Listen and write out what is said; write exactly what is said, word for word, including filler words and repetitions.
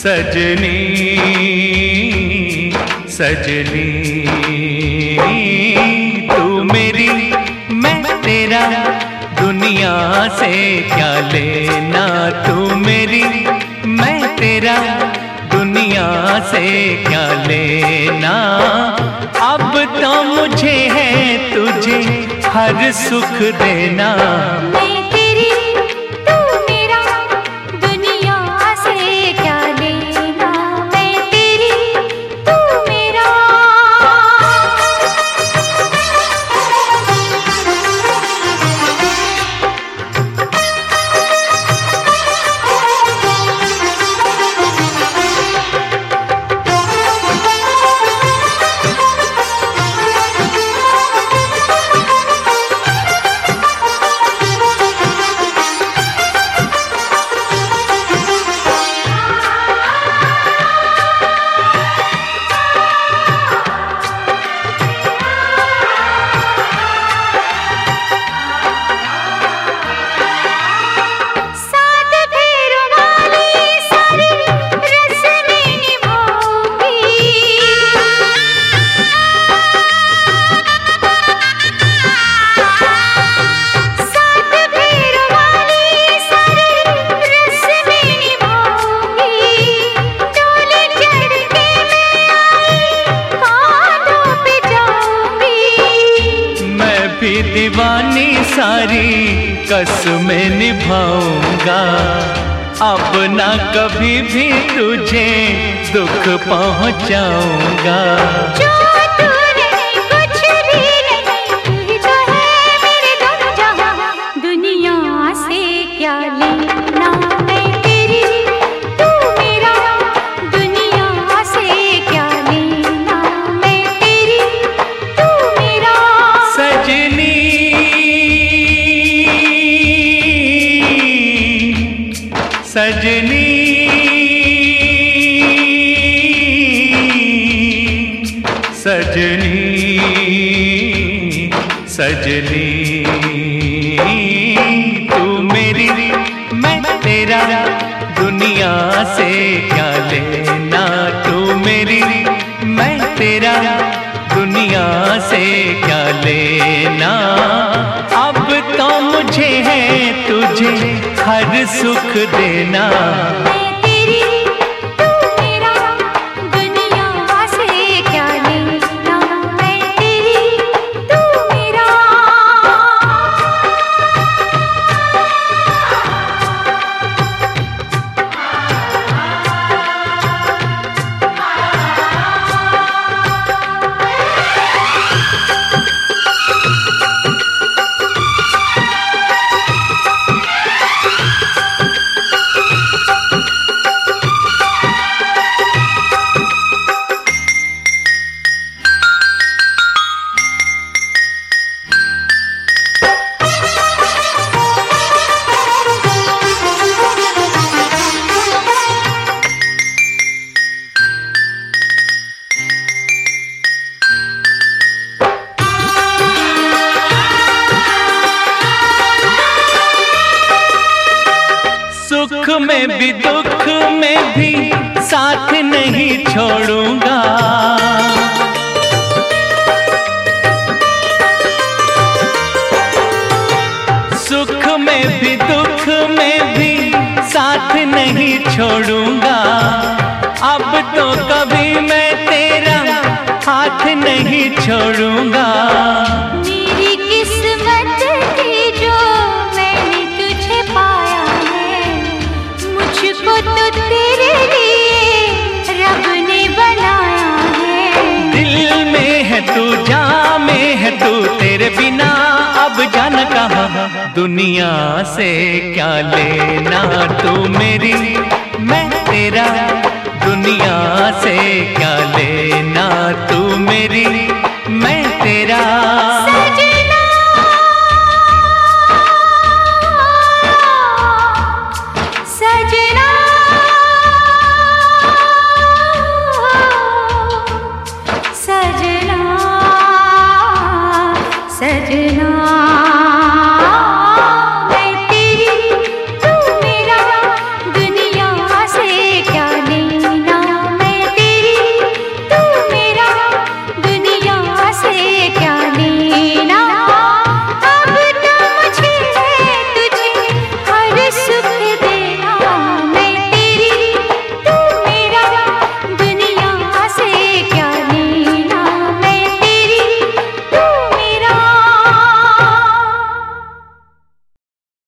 सजनी सजनी तू मेरी मैं तेरा, दुनिया से क्या लेना। तू मेरी मैं तेरा, दुनिया से क्या लेना। अब तो मुझे है तुझे हर सुख देना। मैं तेरी तू मेरा, दुनिया से क्या लेना। मैं तेरी तू मेरा। दीवानी सारी कसमें निभाऊंगा। अब ना कभी भी तुझे दुख पहुंचाऊंगा। जो तू नहीं कुछ भी नहीं, तू ही तो है मेरे दोनों जहां। दुनिया से क्या लेना। मैं तेरी तू मेरा, दुनिया से क्या लेना। मैं तेरी तू मेरा। सजनी सजनी सजनी सजनी तू मेरी मैं तेरा, दुनिया से क्या लेना। तू मेरी मैं तेरा, दुनिया से क्या लेना। अब तो मुझे है तुझे हर सुख देना। मैं तेरी तू मेरा, दुनिया से क्या लेना। मैं तेरी तू मेरा। सुख में भी दुख में भी साथ नहीं छोड़ूंगा। सुख में भी दुख में भी साथ नहीं छोड़ूंगा। अब तो कभी मैं तेरा हाथ नहीं छोड़ूंगा। मेरी किस्मत थी जो मैंने तुझे पाया है। मुझको तो तेरे लिए रब ने बनाया है। दिल में है तू, जान में है तू, तेरे बिना अब जान कहाँ। दुनिया से क्या लेना। तू मेरी मैं तेरा, दुनिया